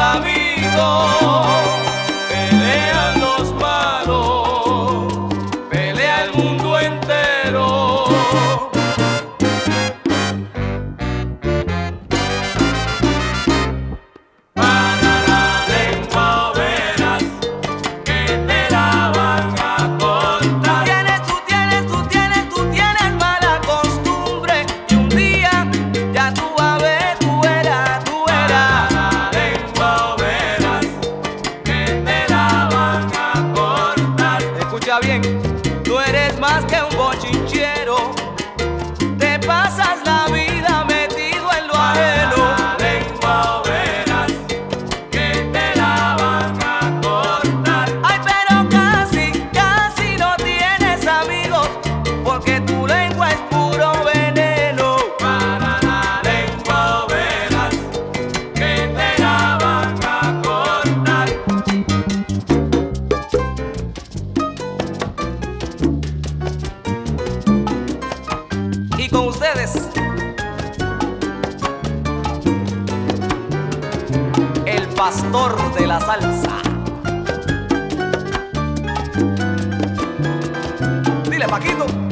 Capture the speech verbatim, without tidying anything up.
amigos, pelean los malos, pelea el mundo entero. Para la lengua verás que te la van a cortar. Tienes, tú tienes, tú tienes, tú tienes mala costumbre y un día ya tú vas a ver, tú verás, tú verás. Para la lengua verás que te la van a cortar. Escucha bien, tú eres más que un bochinchero, te pasas la vida metido en lo ajeno. La lengua verás que te la van a cortar. Ay, pero casi, casi no tienes amigos, porque tu lengua es puro veneno. Para la lengua verás que te la van a cortar. Y con ustedes, el pastor de la salsa. Dile, Paquito.